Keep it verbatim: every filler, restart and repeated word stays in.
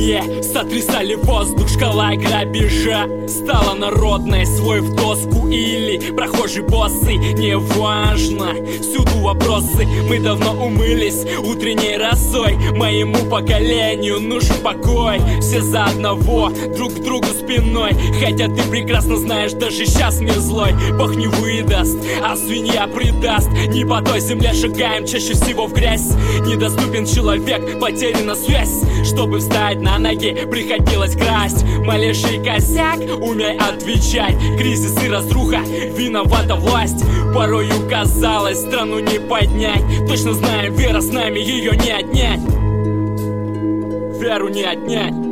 стране сотрясали воздух, шкала грабежа стала народной, свой в доску или прохожий боссы, неважно, всюду вопросы. Мы давно умылись утренней росой, моему поколению нужен покой. Все за одного, друг к другу спиной, хотя ты прекрасно знаешь, даже сейчас мир злой. Бог не выдаст, а свинья предаст. Не по той земле шагаем, чаще всего в грязь. Недоступен человек, потеряна связь. Чтобы встать на ноги, приходилось красть. Малейший косяк, умей отвечать. Кризис и разруха, виновата власть. Порою казалось, страну не поднять. Точно знаем, вера с нами, ее не отнять. Веру не отнять.